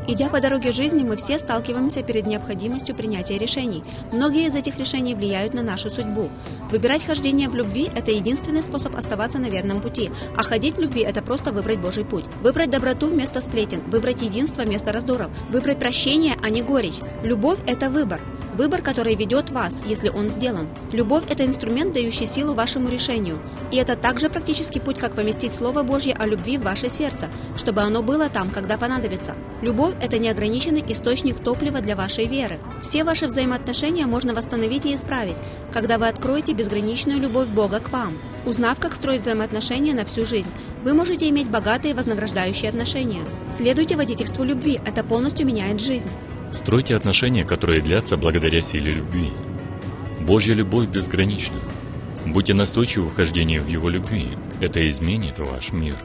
Идя по дороге жизни, мы все сталкиваемся перед необходимостью принятия решений. Многие из этих решений влияют на нашу судьбу. Выбирать хождение в любви – это единственный способ оставаться на верном пути, а ходить в любви – это просто выбрать Божий путь. Выбрать доброту вместо сплетен, выбрать единство вместо раздоров, выбрать прощение, а не горечь. Любовь – это выбор. Выбор, который ведет вас, если он сделан. Любовь – это инструмент, дающий силу вашему решению. И это также практический путь, как поместить Слово Божье о любви в ваше сердце, чтобы оно было там, когда понадобится. Любовь – это неограниченный источник топлива для вашей веры. Все ваши взаимоотношения можно восстановить и исправить, когда вы откроете безграничную любовь Бога к вам. Узнав, как строить взаимоотношения на всю жизнь, вы можете иметь богатые вознаграждающие отношения. Следуйте водительству любви, это полностью меняет жизнь. Стройте отношения, которые длятся благодаря силе любви. Божья любовь безгранична. Будьте настойчивы в хождении в Его любви. Это изменит ваш мир.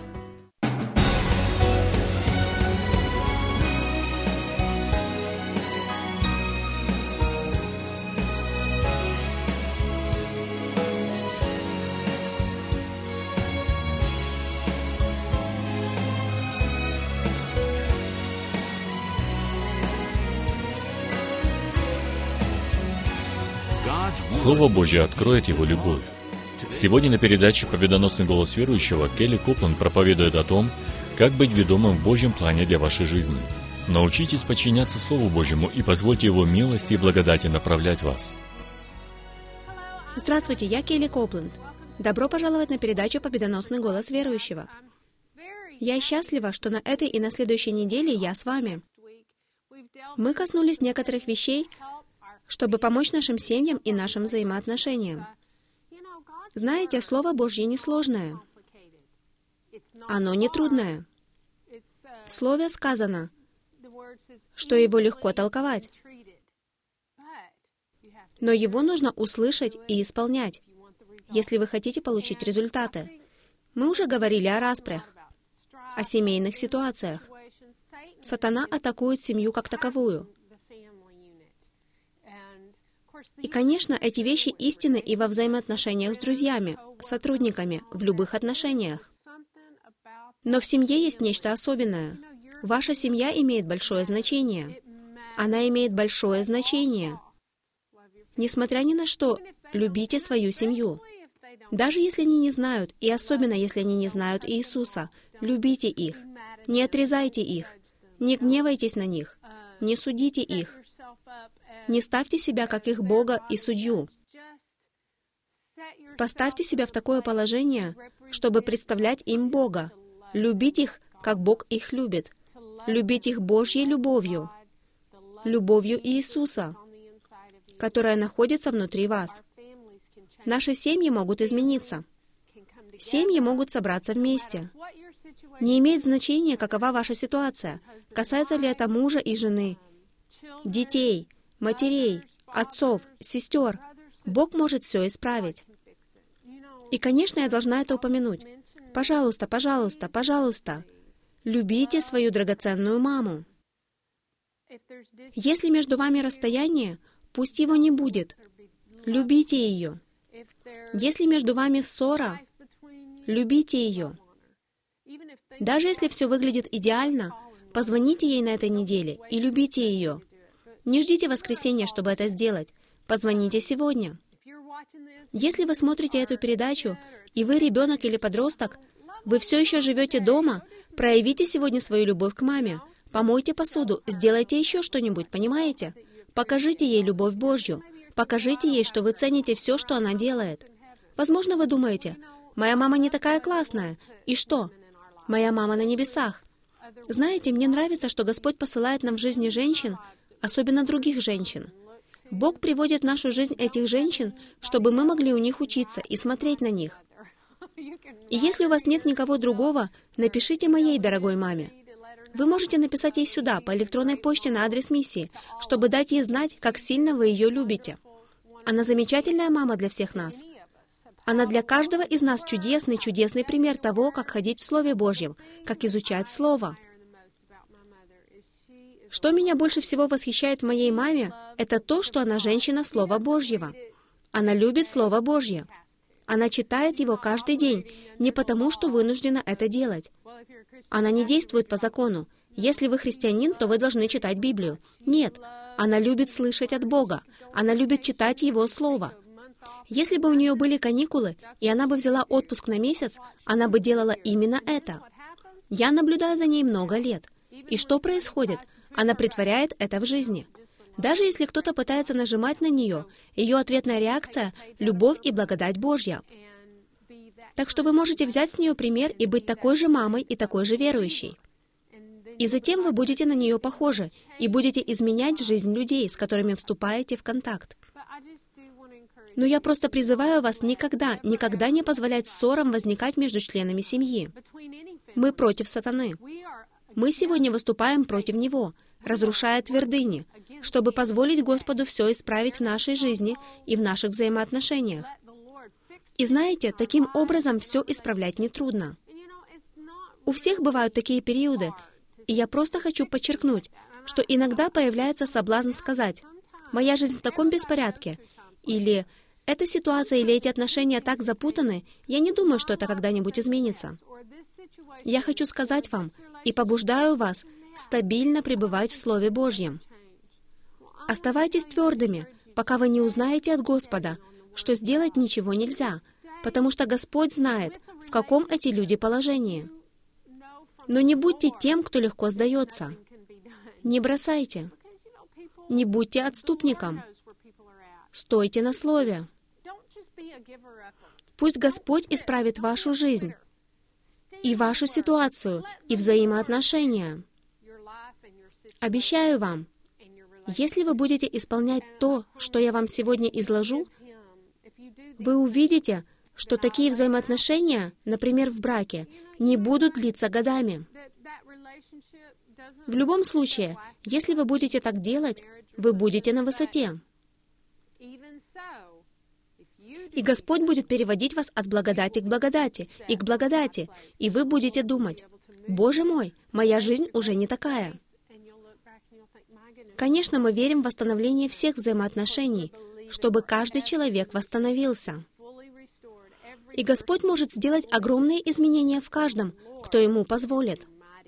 Слово Божье откроет Его любовь. Сегодня на передаче «Победоносный голос верующего» Келли Копланд проповедует о том, как быть ведомым в Божьем плане для вашей жизни. Научитесь подчиняться Слову Божьему и позвольте Его милости и благодати направлять вас. Здравствуйте, я Келли Копланд. Добро пожаловать на передачу «Победоносный голос верующего». Я счастлива, что на этой и на следующей неделе я с вами. Мы коснулись некоторых вещей, чтобы помочь нашим семьям и нашим взаимоотношениям. Знаете, Слово Божье несложное. Оно не трудное. В Слове сказано, что его легко толковать. Но его нужно услышать и исполнять, если вы хотите получить результаты. Мы уже говорили о распрях, о семейных ситуациях. Сатана атакует семью как таковую. И, конечно, эти вещи истинны и во взаимоотношениях с друзьями, сотрудниками, в любых отношениях. Но в семье есть нечто особенное. Ваша семья имеет большое значение. Она имеет большое значение. Несмотря ни на что, любите свою семью. Даже если они не знают, и особенно если они не знают Иисуса, любите их. Не отрезайте их. Не гневайтесь на них. Не судите их. Не ставьте себя как их Бога и судью. Поставьте себя в такое положение, чтобы представлять им Бога. Любить их, как Бог их любит. Любить их Божьей любовью. Любовью Иисуса, которая находится внутри вас. Наши семьи могут измениться. Семьи могут собраться вместе. Не имеет значения, какова ваша ситуация. Касается ли это мужа и жены, детей, матерей, отцов, сестер. Бог может все исправить. И, конечно, я должна это упомянуть. Пожалуйста, пожалуйста, пожалуйста, любите свою драгоценную маму. Если между вами расстояние, пусть его не будет. Любите ее. Если между вами ссора, любите ее. Даже если все выглядит идеально, позвоните ей на этой неделе и любите ее. Не ждите воскресенья, чтобы это сделать. Позвоните сегодня. Если вы смотрите эту передачу, и вы ребенок или подросток, вы все еще живете дома, проявите сегодня свою любовь к маме. Помойте посуду, сделайте еще что-нибудь, понимаете? Покажите ей любовь Божью. Покажите ей, что вы цените все, что она делает. Возможно, вы думаете, «Моя мама не такая классная». И что? Моя мама на небесах. Знаете, мне нравится, что Господь посылает нам в жизни женщин, особенно других женщин. Бог приводит в нашу жизнь этих женщин, чтобы мы могли у них учиться и смотреть на них. И если у вас нет никого другого, напишите моей дорогой маме. Вы можете написать ей сюда, по электронной почте на адрес миссии, чтобы дать ей знать, как сильно вы ее любите. Она замечательная мама для всех нас. Она для каждого из нас чудесный пример того, как ходить в Слове Божьем, как изучать Слово. Что меня больше всего восхищает в моей маме, это то, что она женщина Слова Божьего. Она любит Слово Божье. Она читает его каждый день, не потому, что вынуждена это делать. Она не действует по закону. Если вы христианин, то вы должны читать Библию. Нет, она любит слышать от Бога. Она любит читать Его Слово. Если бы у нее были каникулы, и она бы взяла отпуск на месяц, она бы делала именно это. Я наблюдаю за ней много лет. И что происходит? Она претворяет это в жизни. Даже если кто-то пытается нажимать на нее, ее ответная реакция — любовь и благодать Божья. Так что вы можете взять с нее пример и быть такой же мамой и такой же верующей. И затем вы будете на нее похожи и будете изменять жизнь людей, с которыми вступаете в контакт. Но я просто призываю вас никогда не позволять ссорам возникать между членами семьи. Мы против сатаны. Мы сегодня выступаем против него, разрушая твердыни, чтобы позволить Господу все исправить в нашей жизни и в наших взаимоотношениях. И знаете, таким образом все исправлять нетрудно. У всех бывают такие периоды, и я просто хочу подчеркнуть, что иногда появляется соблазн сказать: «Моя жизнь в таком беспорядке», или «Эта ситуация или эти отношения так запутаны, я не думаю, что это когда-нибудь изменится». Я хочу сказать вам и побуждаю вас стабильно пребывать в Слове Божьем. Оставайтесь твердыми, пока вы не узнаете от Господа, что сделать ничего нельзя, потому что Господь знает, в каком эти люди положении. Но не будьте тем, кто легко сдается. Не бросайте. Не будьте отступником. Стойте на Слове. Пусть Господь исправит вашу жизнь, и вашу ситуацию, и взаимоотношения. Обещаю вам, если вы будете исполнять то, что я вам сегодня изложу, вы увидите, что такие взаимоотношения, например, в браке, не будут длиться годами. В любом случае, если вы будете так делать, вы будете на высоте. И Господь будет переводить вас от благодати к благодати и к благодати, и вы будете думать: «Боже мой, моя жизнь уже не такая». Конечно, мы верим в восстановление всех взаимоотношений, чтобы каждый человек восстановился. И Господь может сделать огромные изменения в каждом, кто Ему позволит.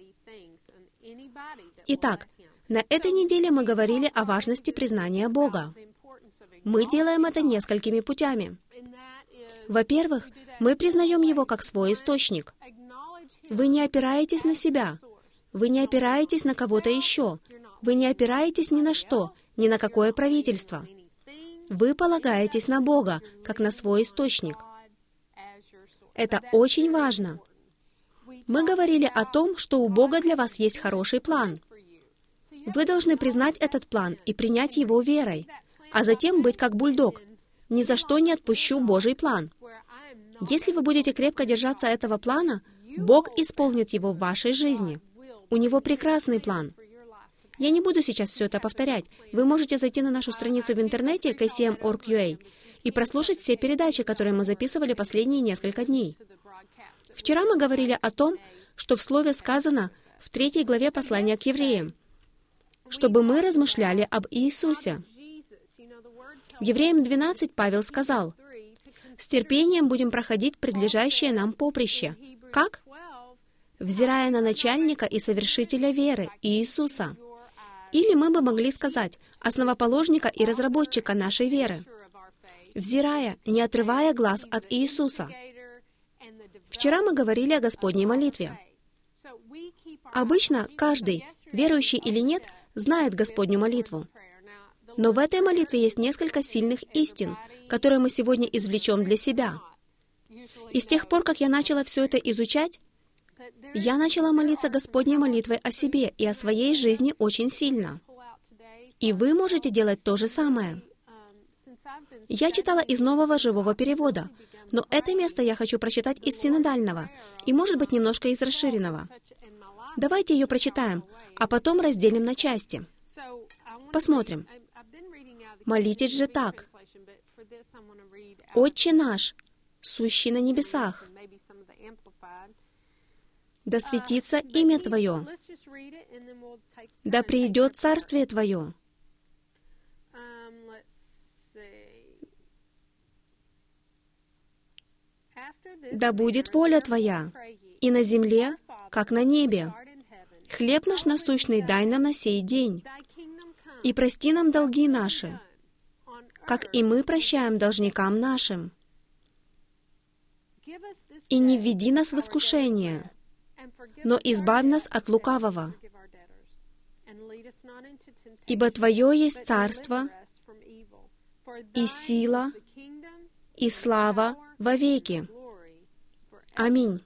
Итак, на этой неделе мы говорили о важности признания Бога. Мы делаем это несколькими путями. Во-первых, мы признаем Его как свой источник. Вы не опираетесь на себя. Вы не опираетесь на кого-то еще. Вы не опираетесь ни на что, ни на какое правительство. Вы полагаетесь на Бога, как на свой источник. Это очень важно. Мы говорили о том, что у Бога для вас есть хороший план. Вы должны признать этот план и принять его верой, а затем быть как бульдог. Ни за что не отпущу Божий план. Если вы будете крепко держаться этого плана, Бог исполнит его в вашей жизни. У Него прекрасный план. Я не буду сейчас все это повторять. Вы можете зайти на нашу страницу в интернете kcm.org.ua и прослушать все передачи, которые мы записывали последние несколько дней. Вчера мы говорили о том, что в Слове сказано в 3 главе послания к евреям, чтобы мы размышляли об Иисусе. В Евреям 12 Павел сказал: «С терпением будем проходить предлежащее нам поприще». Как? Взирая на начальника и совершителя веры, Иисуса. Или мы бы могли сказать, основоположника и разработчика нашей веры. Взирая, не отрывая глаз от Иисуса. Вчера мы говорили о Господней молитве. Обычно каждый, верующий или нет, знает Господню молитву. Но в этой молитве есть несколько сильных истин, которые мы сегодня извлечем для себя. И с тех пор, как я начала все это изучать, я начала молиться Господней молитвой о себе и о своей жизни очень сильно. И вы можете делать то же самое. Я читала из Нового живого перевода, но это место я хочу прочитать из синодального и, может быть, немножко из расширенного. Давайте ее прочитаем, а потом разделим на части. Посмотрим. Молитесь же так: «Отче наш, сущий на небесах, да светится имя Твое, да придет царствие Твое, да будет воля Твоя, и на земле, как на небе. Хлеб наш насущный дай нам на сей день, и прости нам долги наши, как и мы прощаем должникам нашим. И не введи нас в искушение, но избавь нас от лукавого. Ибо Твое есть царство, и сила, и слава вовеки. Аминь.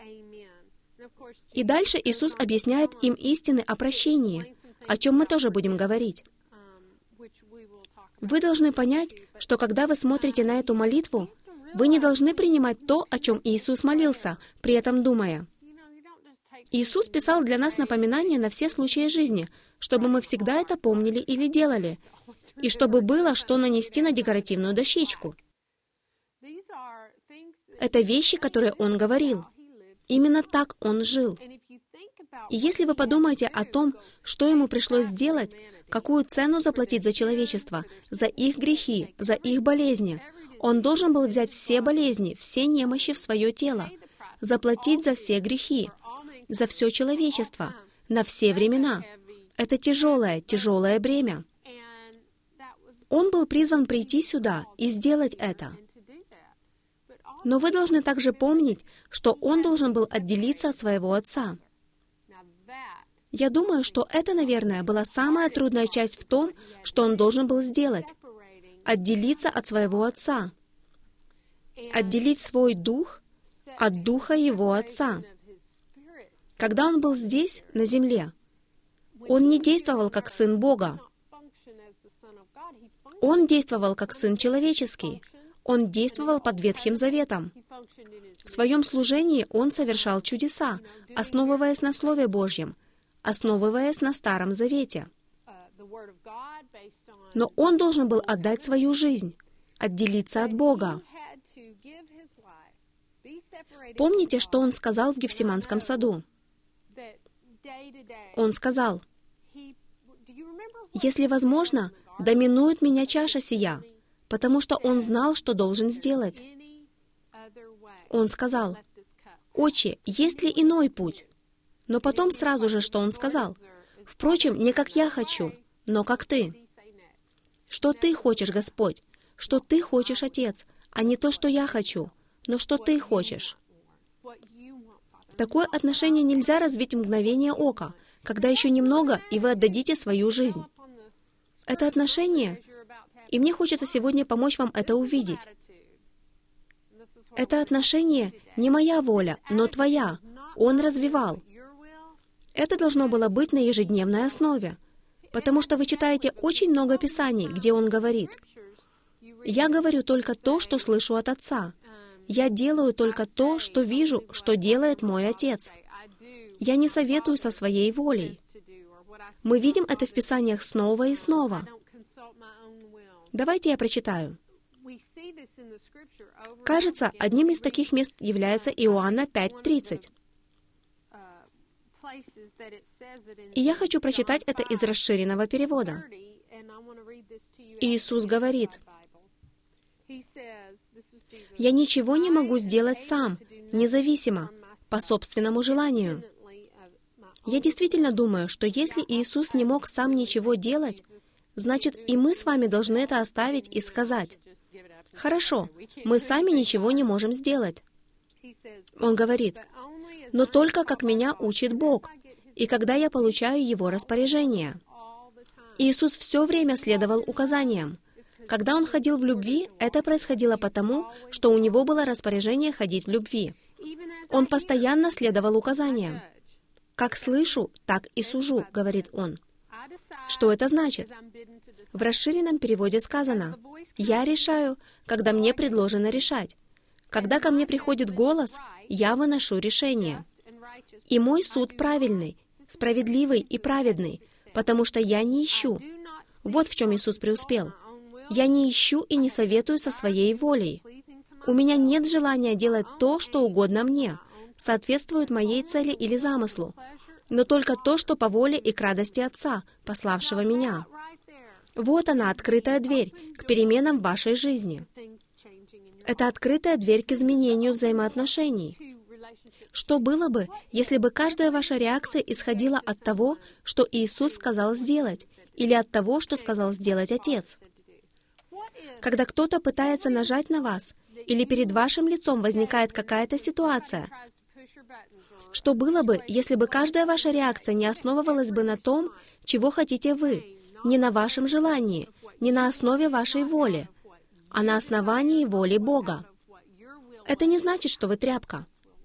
И дальше Иисус объясняет им истины о прощении, о чем мы тоже будем говорить. Вы должны понять, что когда вы смотрите на эту молитву, вы не должны принимать то, о чем Иисус молился, при этом думая. Иисус писал для нас напоминания на все случаи жизни, чтобы мы всегда это помнили или делали, и чтобы было, что нанести на декоративную дощечку. Это вещи, которые Он говорил. Именно так Он жил. И если вы подумаете о том, что Ему пришлось сделать, какую цену заплатить за человечество, за их грехи, за их болезни, Он должен был взять все болезни, все немощи в свое тело, заплатить за все грехи, за все человечество, на все времена. Это тяжелое, тяжелое бремя. Он был призван прийти сюда и сделать это. Но вы должны также помнить, что Он должен был отделиться от своего Отца. Я думаю, что это, наверное, была самая трудная часть в том, что Он должен был сделать. Отделиться от своего Отца. Отделить свой дух от духа Его Отца. Когда Он был здесь, на земле, Он не действовал как Сын Бога. Он действовал как Сын человеческий. Он действовал под Ветхим Заветом. В своем служении Он совершал чудеса, основываясь на Слове Божьем, основываясь на Старом Завете. Но Он должен был отдать свою жизнь, отделиться от Бога. Помните, что Он сказал в Гефсиманском саду? Он сказал: «Если возможно, доминует меня чаша сия», потому что Он знал, что должен сделать. Он сказал: «Отче, есть ли иной путь?» Но потом сразу же, что Он сказал: «Впрочем, не как я хочу, но как Ты». Что Ты хочешь, Господь? Что Ты хочешь, Отец? А не то, что я хочу, но что Ты хочешь. Такое отношение нельзя развить в мгновение ока, когда еще немного, и вы отдадите свою жизнь. Это отношение, и мне хочется сегодня помочь вам это увидеть. Это отношение не моя воля, но Твоя. Он развивал. Это должно было быть на ежедневной основе, потому что вы читаете очень много Писаний, где Он говорит: «Я говорю только то, что слышу от Отца. Я делаю только то, что вижу, что делает мой Отец. Я не советую со своей волей». Мы видим это в Писаниях снова и снова. Давайте я прочитаю. Кажется, одним из таких мест является Иоанна 5:30. И я хочу прочитать это из расширенного перевода. Иисус говорит: «Я ничего не могу сделать сам, независимо, по собственному желанию». Я действительно думаю, что если Иисус не мог сам ничего делать, значит, и мы с вами должны это оставить и сказать: «Хорошо, мы сами ничего не можем сделать». Он говорит: «Но только как меня учит Бог, и когда я получаю Его распоряжение». Иисус все время следовал указаниям. Когда Он ходил в любви, это происходило потому, что у Него было распоряжение ходить в любви. Он постоянно следовал указаниям. «Как слышу, так и сужу», — говорит Он. Что это значит? В расширенном переводе сказано: «Я решаю, когда мне предложено решать. Когда ко мне приходит голос, я выношу решение. И мой суд правильный, справедливый и праведный, потому что я не ищу». Вот в чем Иисус преуспел. «Я не ищу и не советую со своей волей. У меня нет желания делать то, что угодно мне, соответствует моей цели или замыслу, но только то, что по воле и к радости Отца, пославшего меня». Вот она, открытая дверь к переменам в вашей жизни. Это открытая дверь к изменению взаимоотношений. Что было бы, если бы каждая ваша реакция исходила от того, что Иисус сказал сделать, или от того, что сказал сделать Отец? Когда кто-то пытается нажать на вас, или перед вашим лицом возникает какая-то ситуация, что было бы, если бы каждая ваша реакция не основывалась бы на том, чего хотите вы, не на вашем желании, не на основе вашей воли, а на основании воли Бога? Это не значит, что вы тряпка.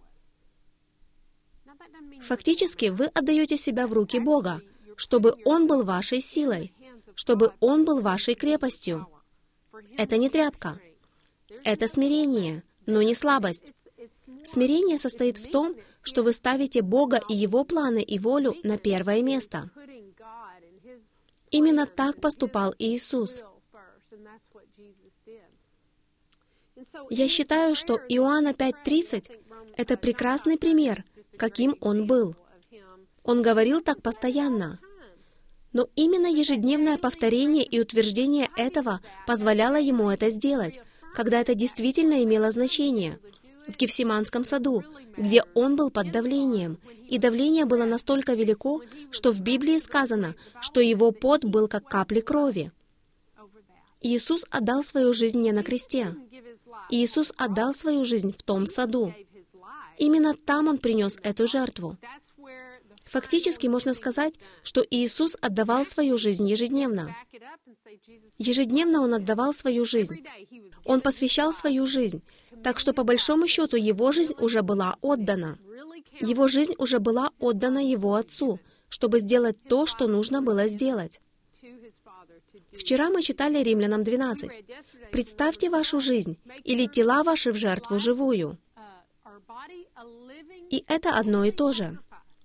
Фактически, вы отдаете себя в руки Бога, чтобы Он был вашей силой, чтобы Он был вашей крепостью. Это не тряпка. Это смирение, но не слабость. Смирение состоит в том, что вы ставите Бога и Его планы и волю на первое место. Именно так поступал Иисус. Я считаю, что Иоанна 5:30 — это прекрасный пример, каким Он был. Он говорил так постоянно. Но именно ежедневное повторение и утверждение этого позволяло Ему это сделать, когда это действительно имело значение. В Гефсиманском саду, где Он был под давлением, и давление было настолько велико, что в Библии сказано, что Его пот был как капли крови. Иисус отдал свою жизнь не на кресте. Иисус отдал свою жизнь в том саду. Именно там Он принес эту жертву. Фактически можно сказать, что Иисус отдавал свою жизнь ежедневно. Ежедневно Он отдавал свою жизнь. Он посвящал свою жизнь, так что по большому счету Его жизнь уже была отдана. Его жизнь уже была отдана Его Отцу, чтобы сделать то, что нужно было сделать. Вчера мы читали Римлянам 12. «Представьте вашу жизнь, или тела ваши в жертву живую». И это одно и то же.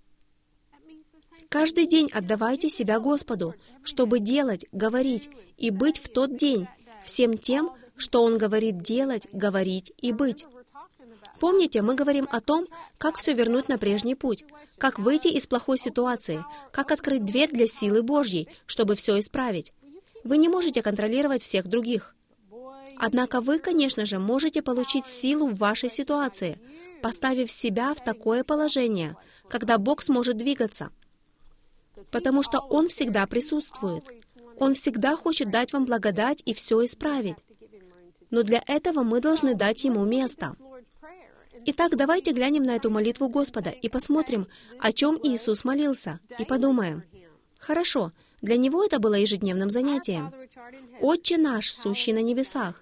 Каждый день отдавайте себя Господу, чтобы делать, говорить и быть в тот день всем тем, что Он говорит делать, говорить и быть. Помните, мы говорим о том, как все вернуть на прежний путь, как выйти из плохой ситуации, как открыть дверь для силы Божьей, чтобы все исправить. Вы не можете контролировать всех других. Однако вы, конечно же, можете получить силу в вашей ситуации, поставив себя в такое положение, когда Бог сможет двигаться. Потому что Он всегда присутствует. Он всегда хочет дать вам благодать и все исправить. Но для этого мы должны дать Ему место. Итак, давайте глянем на эту молитву Господа и посмотрим, о чем Иисус молился, и подумаем. Хорошо, для Него это было ежедневным занятием. «Отче наш, сущий на небесах,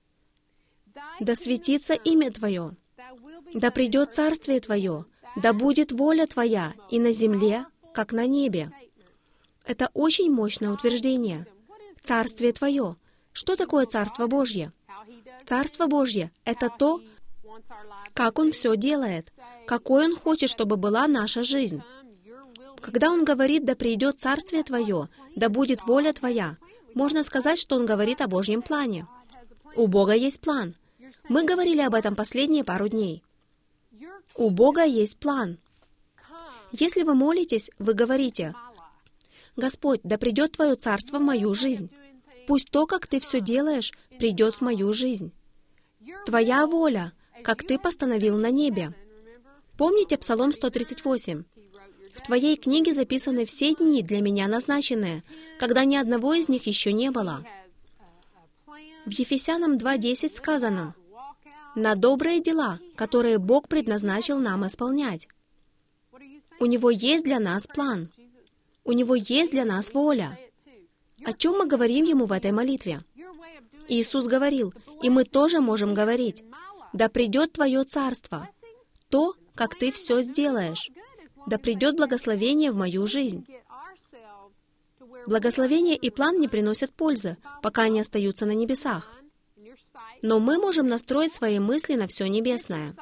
да светится имя Твое, да придет Царствие Твое, да будет воля Твоя и на земле, как на небе». Это очень мощное утверждение. Царствие Твое. Что такое Царство Божье? Царство Божье — это то, как Он все делает, какой Он хочет, чтобы была наша жизнь. Когда Он говорит «да придет Царствие Твое», «да будет воля Твоя», можно сказать, что Он говорит о Божьем плане. У Бога есть план. Мы говорили об этом последние пару дней. У Бога есть план. Если вы молитесь, вы говорите: «Господь, да придет Твое Царство в мою жизнь. Пусть то, как Ты все делаешь, придет в мою жизнь. Твоя воля, как Ты постановил на небе». Помните Псалом 138? «В Твоей книге записаны все дни для меня назначенные, когда ни одного из них еще не было». В Ефесянам 2:10 сказано: «На добрые дела, которые Бог предназначил нам исполнять». У Него есть для нас план. У Него есть для нас воля. О чем мы говорим Ему в этой молитве? Иисус говорил, и мы тоже можем говорить: «Да придет Твое Царство, то, как Ты все сделаешь. Да придет благословение в мою жизнь». Благословение и план не приносят пользы, пока они остаются на небесах. Но мы можем настроить свои мысли на все небесное.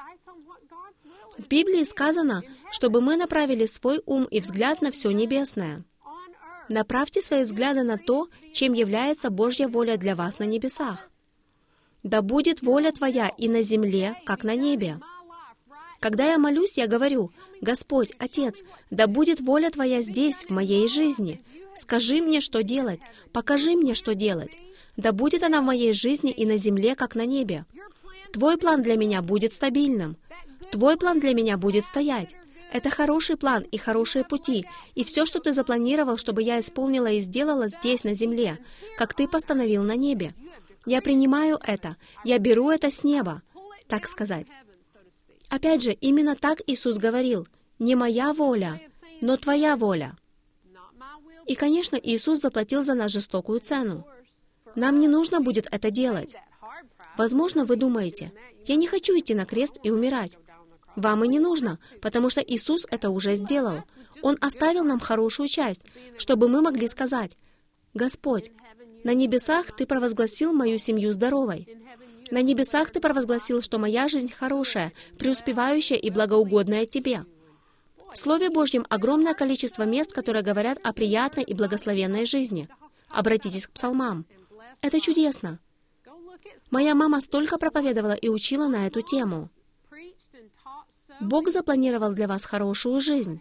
В Библии сказано, чтобы мы направили свой ум и взгляд на все небесное. Направьте свои взгляды на то, чем является Божья воля для вас на небесах. «Да будет воля Твоя и на земле, как на небе». Когда я молюсь, я говорю: «Господь, Отец, да будет воля Твоя здесь, в моей жизни. Скажи мне, что делать, покажи мне, что делать. Да будет она в моей жизни и на земле, как на небе. Твой план для меня будет стабильным. Твой план для меня будет стоять. Это хороший план и хорошие пути, и все, что Ты запланировал, чтобы я исполнила и сделала здесь, на земле, как Ты постановил на небе. Я принимаю это, я беру это с неба, так сказать. Опять же, именно так Иисус говорил: «Не моя воля, но Твоя воля». И, конечно, Иисус заплатил за нас жестокую цену. Нам не нужно будет это делать. Возможно, вы думаете: «Я не хочу идти на крест и умирать». Вам и не нужно, потому что Иисус это уже сделал. Он оставил нам хорошую часть, чтобы мы могли сказать: «Господь, на небесах Ты провозгласил мою семью здоровой. На небесах Ты провозгласил, что моя жизнь хорошая, преуспевающая и благоугодная Тебе». В Слове Божьем огромное количество мест, которые говорят о приятной и благословенной жизни. Обратитесь к псалмам. Это чудесно. Моя мама столько проповедовала и учила на эту тему. Бог запланировал для вас хорошую жизнь.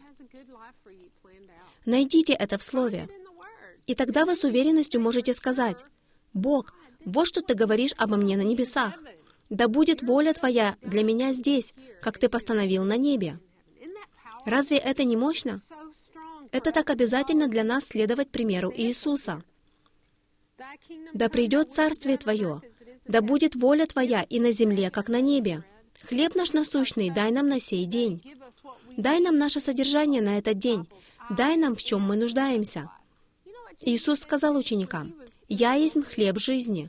Найдите это в Слове. И тогда вы с уверенностью можете сказать: «Бог, вот что Ты говоришь обо мне на небесах. Да будет воля Твоя для меня здесь, как Ты постановил на небе». Разве это не мощно? Это так обязательно для нас следовать примеру Иисуса. «Да придет Царствие Твое, да будет воля Твоя и на земле, как на небе. Хлеб наш насущный дай нам на сей день. Дай нам наше содержание на этот день. Дай нам, в чем мы нуждаемся». Иисус сказал ученикам: «Я есть хлеб жизни».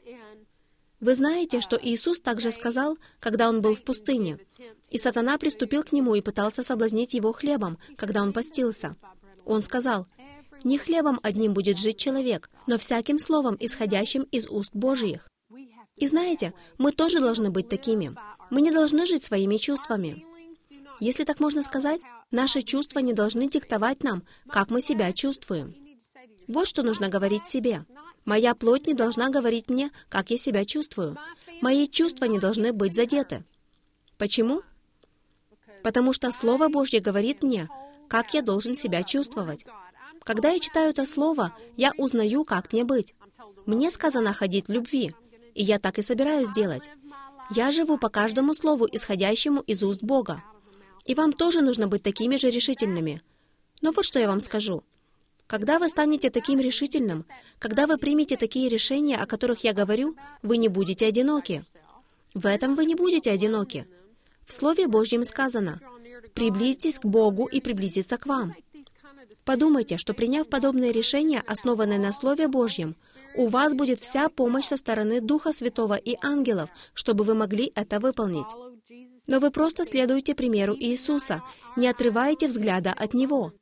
Вы знаете, что Иисус также сказал, когда Он был в пустыне, и сатана приступил к Нему и пытался соблазнить Его хлебом, когда Он постился. Он сказал: «Не хлебом одним будет жить человек, но всяким словом, исходящим из уст Божьих». И знаете, мы тоже должны быть такими. Мы не должны жить своими чувствами. Если так можно сказать, наши чувства не должны диктовать нам, как мы себя чувствуем. Вот что нужно говорить себе. Моя плоть не должна говорить мне, как я себя чувствую. Мои чувства не должны быть задеты. Почему? Потому что Слово Божье говорит мне, как я должен себя чувствовать. Когда я читаю это Слово, я узнаю, как мне быть. Мне сказано ходить в любви, и я так и собираюсь делать. Я живу по каждому слову, исходящему из уст Бога. И вам тоже нужно быть такими же решительными. Но вот что я вам скажу. Когда вы станете таким решительным, когда вы примете такие решения, о которых я говорю, вы не будете одиноки. В этом вы не будете одиноки. В Слове Божьем сказано: «Приблизьтесь к Богу и приблизиться к вам». Подумайте, что приняв подобные решения, основанные на Слове Божьем, у вас будет вся помощь со стороны Духа Святого и ангелов, чтобы вы могли это выполнить. Но вы просто следуйте примеру Иисуса, не отрывайте взгляда от Него.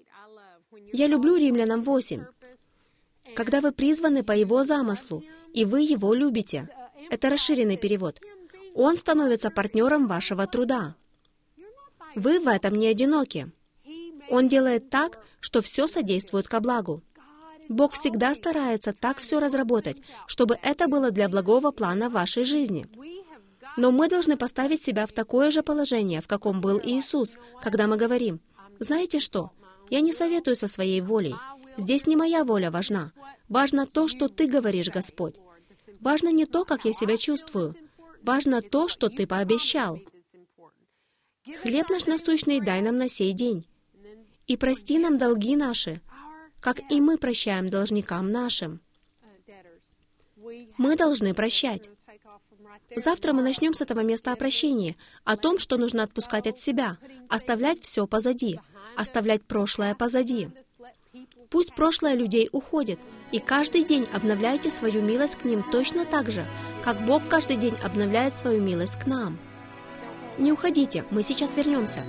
Я люблю Римлянам 8. Когда вы призваны по Его замыслу, и вы Его любите, это расширенный перевод, Он становится партнером вашего труда. Вы в этом не одиноки. Он делает так, что все содействует ко благу. Бог всегда старается так все разработать, чтобы это было для благого плана вашей жизни. Но мы должны поставить себя в такое же положение, в каком был Иисус, когда мы говорим: «Знаете что? Я не советую со своей волей. Здесь не моя воля важна. Важно то, что Ты говоришь, Господь. Важно не то, как я себя чувствую. Важно то, что Ты пообещал. Хлеб наш насущный дай нам на сей день. И прости нам долги наши, как и мы прощаем должникам нашим». Мы должны прощать. Завтра мы начнем с этого места о прощении, о том, что нужно отпускать от себя, оставлять все позади, оставлять прошлое позади. Пусть прошлое людей уходит, и каждый день обновляйте свою милость к ним точно так же, как Бог каждый день обновляет свою милость к нам. Не уходите, мы сейчас вернемся.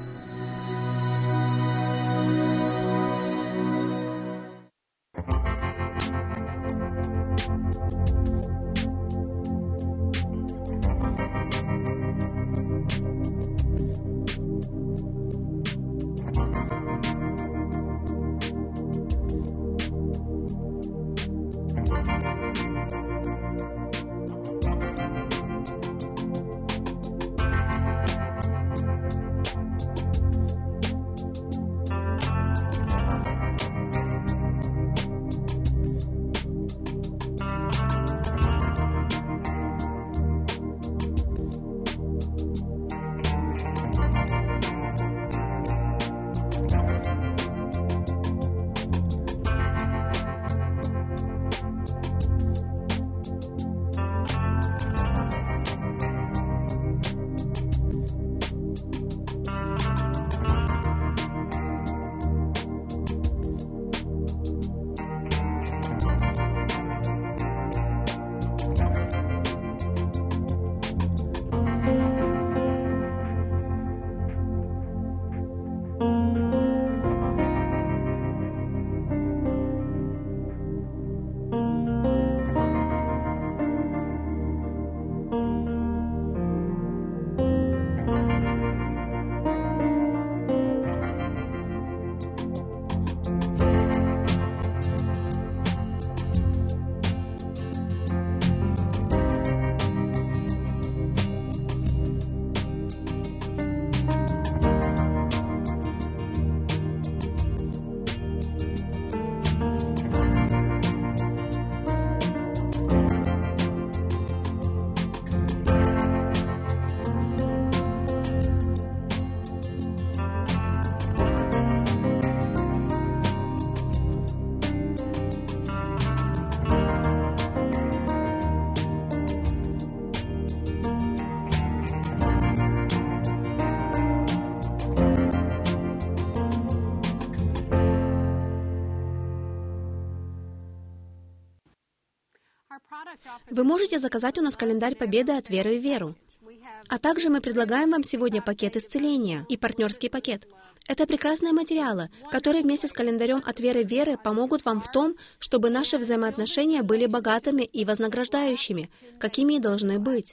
Вы можете заказать у нас календарь Победы от веры в веру. А также мы предлагаем вам сегодня пакет исцеления и партнерский пакет. Это прекрасные материалы, которые вместе с календарем от веры в веры помогут вам в том, чтобы наши взаимоотношения были богатыми и вознаграждающими, какими и должны быть.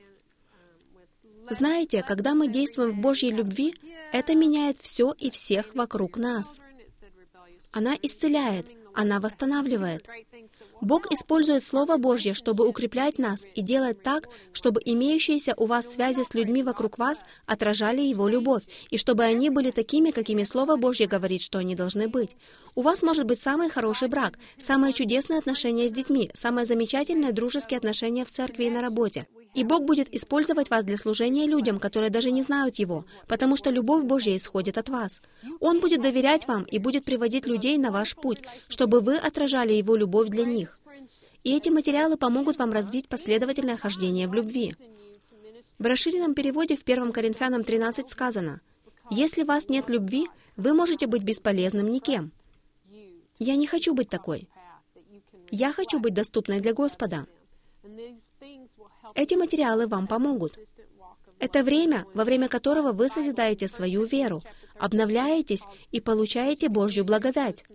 Знаете, когда мы действуем в Божьей любви, это меняет все и всех вокруг нас. Она исцеляет, она восстанавливает. Бог использует Слово Божье, чтобы укреплять нас и делать так, чтобы имеющиеся у вас связи с людьми вокруг вас отражали Его любовь, и чтобы они были такими, какими Слово Божье говорит, что они должны быть. У вас может быть самый хороший брак, самые чудесные отношения с детьми, самые замечательные дружеские отношения в церкви и на работе. И Бог будет использовать вас для служения людям, которые даже не знают Его, потому что любовь Божья исходит от вас. Он будет доверять вам и будет приводить людей на ваш путь, чтобы вы отражали Его любовь для них. И эти материалы помогут вам развить последовательное хождение в любви. В расширенном переводе в 1 Коринфянам 13 сказано: «Если у вас нет любви, вы можете быть бесполезным никем». Я не хочу быть такой. Я хочу быть доступной для Господа. Эти материалы вам помогут. Это время, во время которого вы созидаете свою веру, обновляетесь и получаете Божью благодать.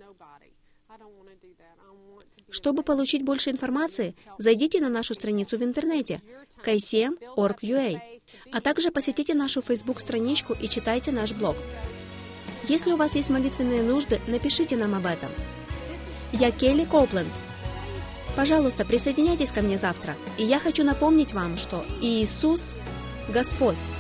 Чтобы получить больше информации, зайдите на нашу страницу в интернете kcm.org.ua, а также посетите нашу Facebook-страничку и читайте наш блог. Если у вас есть молитвенные нужды, напишите нам об этом. Я Келли Коупленд. Пожалуйста, присоединяйтесь ко мне завтра. И я хочу напомнить вам, что Иисус – Господь.